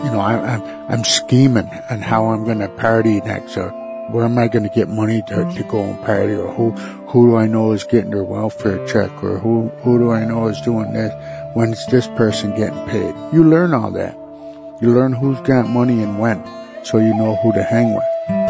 I'm scheming on how I'm going to party next, or where am I going to get money to go and party, or who do I know is getting their welfare check, or who do I know is doing this? When's this person getting paid? You learn all that. You learn who's got money and when, so you know who to hang with.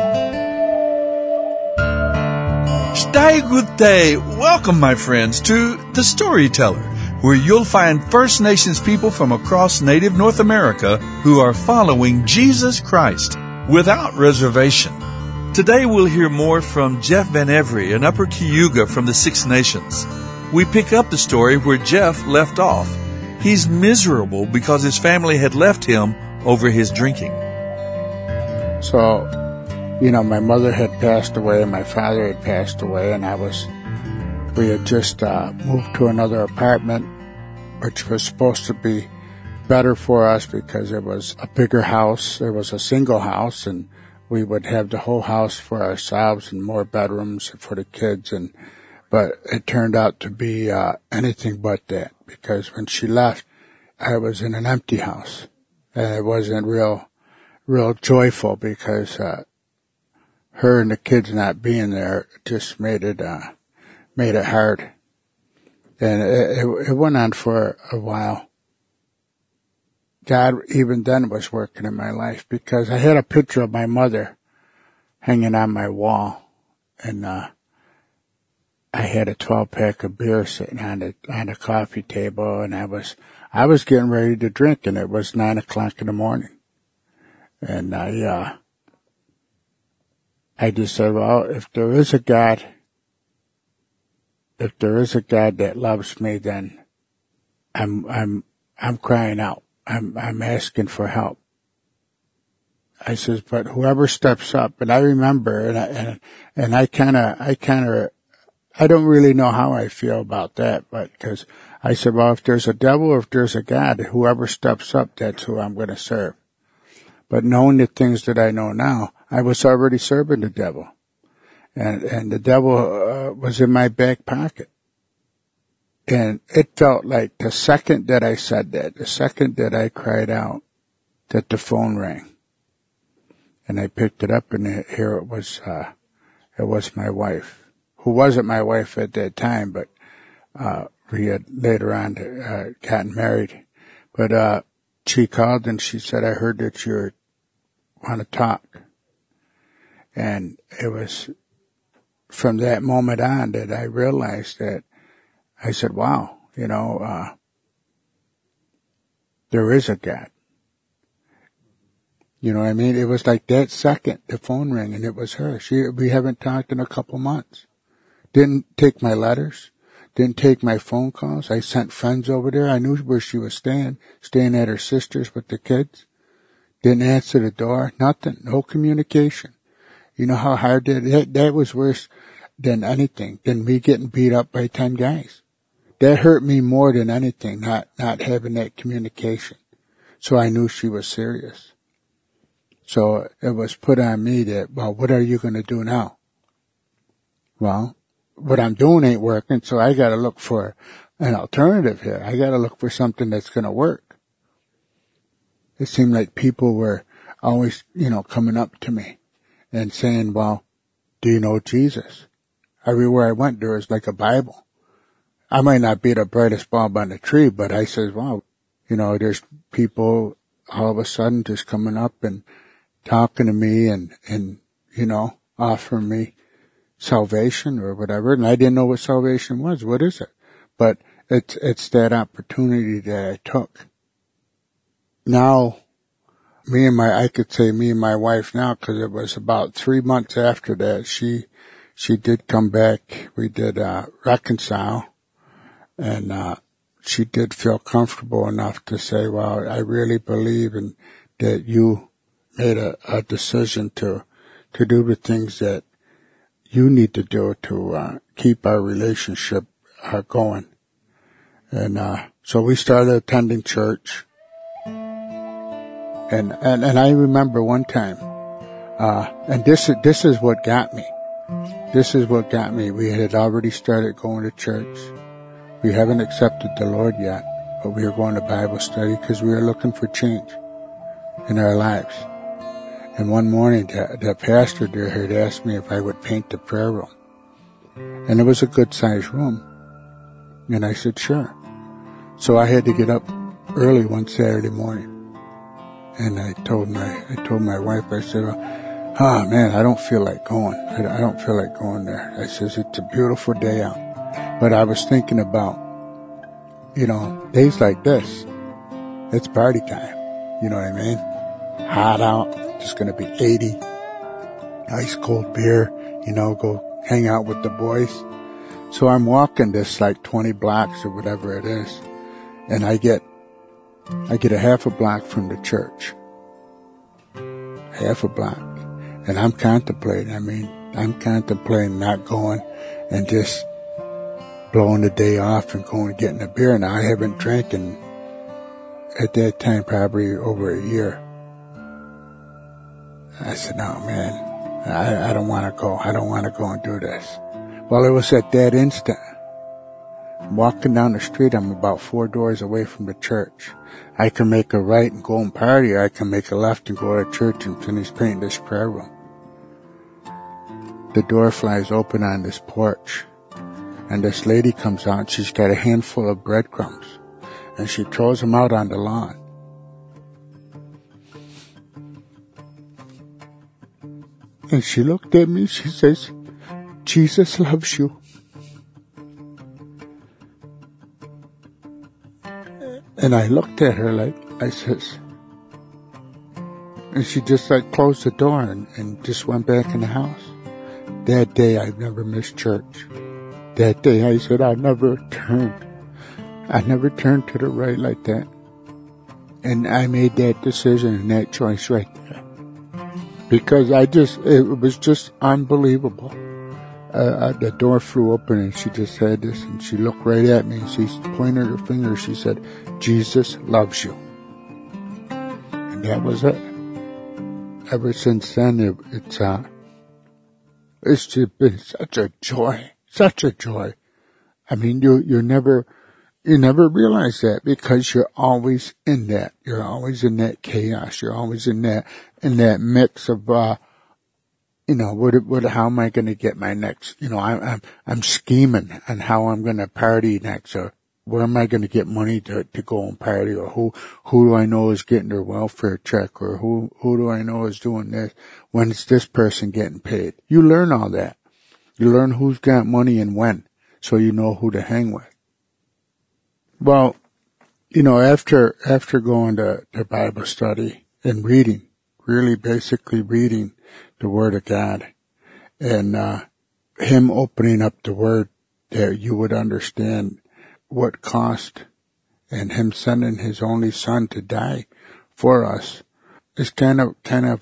Stay good day. Welcome, my friends, to The Storyteller, where you'll find First Nations people from across native North America who are following Jesus Christ without reservation. Today we'll hear more from Jeff Van Every, an Upper Cayuga from the Six Nations. We pick up the story where Jeff left off. He's miserable because his family had left him over his drinking. So, my mother had passed away, my father had passed away, and we had just moved to another apartment, which was supposed to be better for us because it was a bigger house. It was a single house, and we would have the whole house for ourselves and more bedrooms for the kids. But it turned out to be anything but that, because when she left, I was in an empty house, and it wasn't real joyful because her and the kids not being there just made it hard. And it went on for a while. God even then was working in my life, because I had a picture of my mother hanging on my wall, and I had a 12-pack of beer sitting on a coffee table, and I was getting ready to drink, and it was 9:00 in the morning. And I just said, well, if there is a God that loves me, then I'm crying out. I'm asking for help. I says, but whoever steps up, and I remember, and I don't really know how I feel about that, but because I said, well, if there's a devil or if there's a God, whoever steps up, that's who I'm going to serve. But knowing the things that I know now, I was already serving the devil. And the devil was in my back pocket. And it felt like the second that I said that, the second that I cried out, that the phone rang. And I picked it up, and here it was my wife, who wasn't my wife at that time, but we had later on gotten married. But she called and she said, I heard that you want to talk. And it was from that moment on that I realized that I said, wow, there is a God. You know what I mean? It was like that second, the phone rang, and it was her. We haven't talked in a couple months. Didn't take my letters. Didn't take my phone calls. I sent friends over there. I knew where she was staying at her sister's with the kids. Didn't answer the door. Nothing. No communication. You know how hard that was worse than anything, than me getting beat up by 10 guys. That hurt me more than anything, not having that communication. So I knew she was serious. So it was put on me that, well, what are you going to do now? Well, what I'm doing ain't working, so I got to look for an alternative here. I got to look for something that's going to work. It seemed like people were always, coming up to me and saying, well, do you know Jesus? Everywhere I went, there was like a Bible. I might not be the brightest bulb on the tree, but I says, wow, there's people all of a sudden just coming up and talking to me and offering me salvation or whatever. And I didn't know what salvation was. What is it? But it's that opportunity that I took. Now, me and my wife now, because it was about 3 months after that, she did come back. We did reconcile, and she did feel comfortable enough to say, well, I really believe in that you made a decision to do the things that you need to do to keep our relationship going. And so we started attending church. And I remember one time, and this is what got me. This is what got me. We had already started going to church. We haven't accepted the Lord yet, but we were going to Bible study because we were looking for change. in our lives. And one morning, the pastor there had asked me if I would paint the prayer room. And it was a good-sized room. And I said, sure. So I had to get up early one Saturday morning. And I told my wife, I said, oh man, I don't feel like going. I don't feel like going there. I says, it's a beautiful day out. But I was thinking about, days like this, it's party time. You know what I mean? Hot out. It's going to be 80. Ice cold beer, go hang out with the boys. So I'm walking this like 20 blocks or whatever it is. And I get a half a block from the church. Half a block. And I'm contemplating not going and just blowing the day off and going and getting a beer. Now I haven't drank in, at that time, probably over a year. I said, no man, I don't want to go. I don't want to go and do this. Well, it was at that instant. Walking down the street, I'm about 4 doors away from the church. I can make a right and go and party, or I can make a left and go to church and finish painting this prayer room. The door flies open on this porch, and this lady comes out. She's got a handful of breadcrumbs, and she throws them out on the lawn. And she looked at me, she says, Jesus loves you. And I looked at her I says, and she just closed the door and just went back in the house. That day I've never missed church. That day I said I never turned to the right like that. And I made that decision and that choice right there. Because it was just unbelievable. The door flew open and she just said this and she looked right at me and she pointed her finger. She said, Jesus loves you. And that was it. Ever since then, it's just been such a joy. I mean, you never realize that because you're always in that. You're always in that chaos. You're always in that mix of, how am I going to get my next, I'm scheming on how I'm going to party next, or where am I going to get money to go and party, or who do I know is getting their welfare check, or who do I know is doing this? When is this person getting paid? You learn all that. You learn who's got money and when, so you know who to hang with. Well, after going to Bible study and reading, really basically reading the Word of God, and Him opening up the Word that you would understand what cost, and Him sending His only Son to die for us, is kind of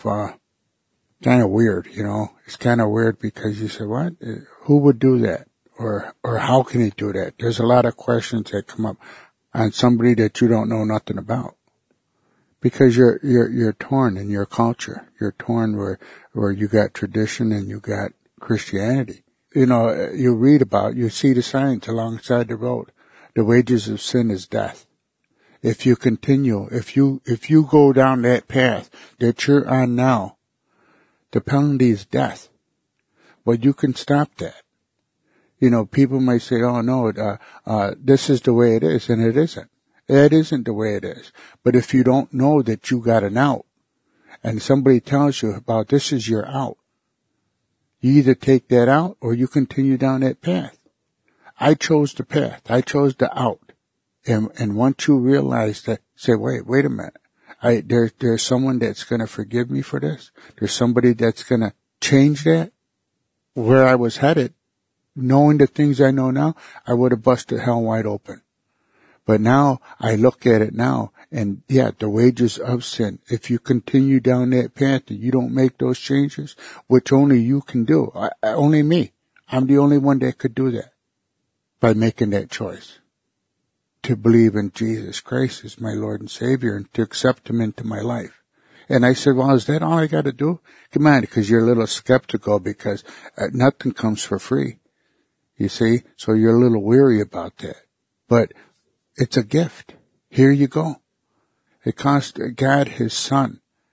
weird, It's kind of weird because you say, what? Who would do that? Or how can He do that? There's a lot of questions that come up on somebody that you don't know nothing about. Because you're torn in your culture. You're torn where you got tradition and you got Christianity. You see the signs alongside the road. The wages of sin is death. If you continue, if you go down that path that you're on now, the penalty is death. But you can stop that. People might say, oh no, this is the way it is, and it isn't. It isn't the way it is. But if you don't know that you got an out, and somebody tells you about this is your out, you either take that out or you continue down that path. I chose the path. I chose the out. And once you realize that, say, wait a minute. There's someone that's going to forgive me for this. There's somebody that's going to change that. Where I was headed, knowing the things I know now, I would have busted hell wide open. But now, I look at it now, and the wages of sin, if you continue down that path and you don't make those changes, which only you can do, only me, I'm the only one that could do that, by making that choice, to believe in Jesus Christ as my Lord and Savior, and to accept Him into my life. And I said, well, is that all I got to do? Come on, because you're a little skeptical, because nothing comes for free, you see, so you're a little weary about that. But it's a gift. Here you go. It cost God His Son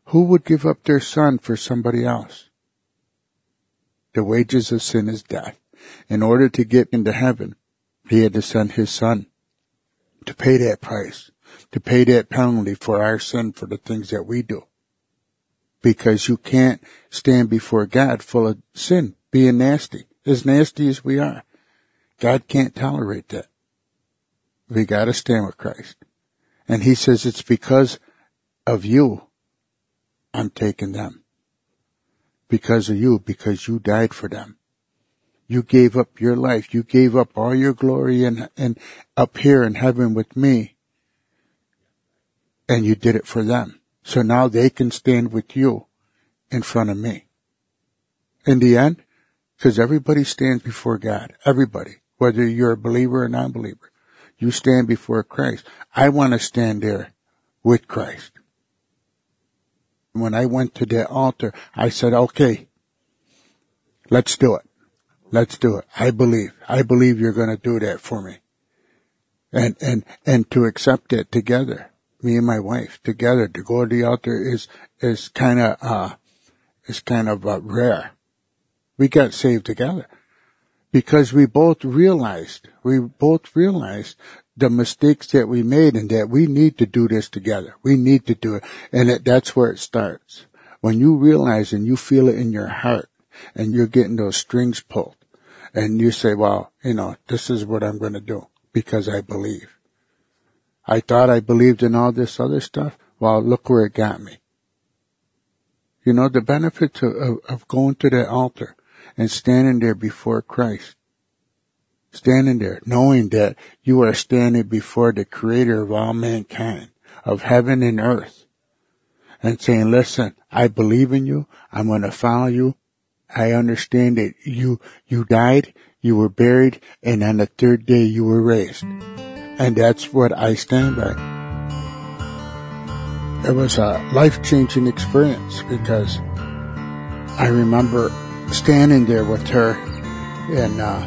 Who would give up their son for somebody else? The wages of sin is death. In order to get into heaven, he had to send his son to pay that price, to pay that penalty for our sin, for the things that we do. Because you can't stand before God full of sin, being nasty as we are. God can't tolerate that. We got to stand with Christ. And he says, it's because of you I'm taking them. Because of you, because you died for them. You gave up your life. You gave up all your glory and up here in heaven with me. And you did it for them. So now they can stand with you in front of me. In the end, because everybody stands before God. Everybody. Whether you're a believer or non-believer. You stand before Christ. I want to stand there with Christ. When I went to that altar, I said, okay, let's do it. Let's do it. I believe you're going to do that for me. And to accept it together, me and my wife together, to go to the altar is kind of rare. We got saved together because we both realized the mistakes that we made and that we need to do this together. We need to do it. And that's where it starts. When you realize and you feel it in your heart and you're getting those strings pulled and you say, well, this is what I'm going to do because I believe. I thought I believed in all this other stuff. Well, look where it got me. The benefits of going to the altar and standing there before Christ. Standing there, knowing that you are standing before the creator of all mankind, of heaven and earth, and saying, listen, I believe in you. I'm going to follow you. I understand that you died, you were buried, and on the third day you were raised. And that's what I stand by. It was a life-changing experience because I remember standing there with her and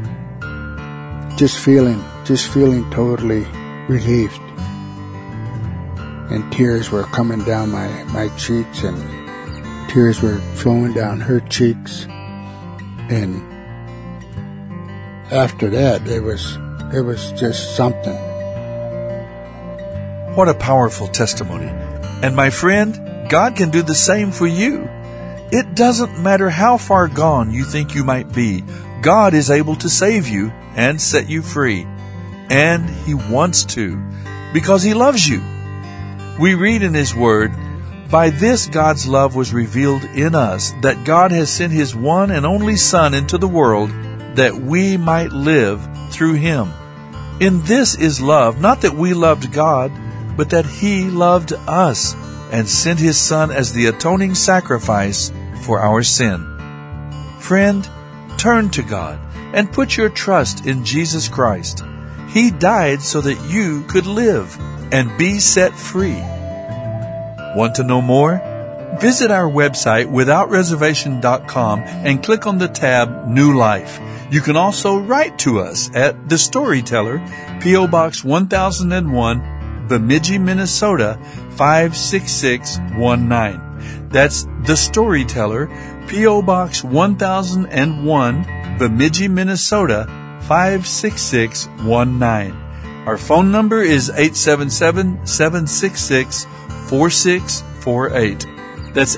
just feeling totally relieved. And tears were coming down my cheeks and tears were flowing down her cheeks. And after that, it was just something. What a powerful testimony. And my friend, God can do the same for you. It doesn't matter how far gone you think you might be. God is able to save you and set you free. And He wants to, because He loves you. We read in His Word, by this God's love was revealed in us, that God has sent His one and only Son into the world, that we might live through Him. In this is love, not that we loved God, but that He loved us and sent His Son as the atoning sacrifice for our sin. Friend, turn to God and put your trust in Jesus Christ. He died so that you could live and be set free. Want to know more? Visit our website withoutreservation.com and click on the tab New Life. You can also write to us at The Storyteller, P.O. Box 1001, Bemidji, Minnesota 56619. That's The Storyteller, P.O. Box 1001, Bemidji, Minnesota 56619. Our phone number is 877-766-4648. That's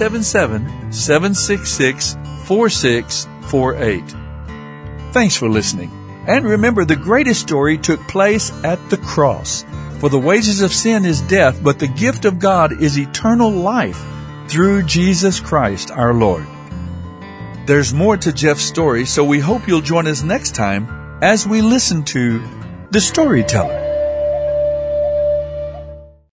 877-766-4648. Thanks for listening. And remember, the greatest story took place at the cross. For the wages of sin is death, but the gift of God is eternal life through Jesus Christ our Lord. There's more to Jeff's story, so we hope you'll join us next time as we listen to The Storyteller.